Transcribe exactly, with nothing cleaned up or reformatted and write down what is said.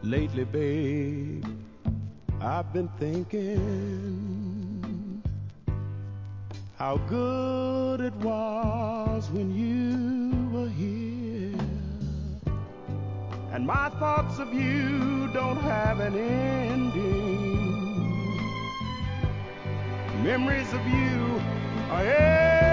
Lately, babe, I've been thinking how good it was when you were here. And my thoughts of you don't have an ending. Memories of you are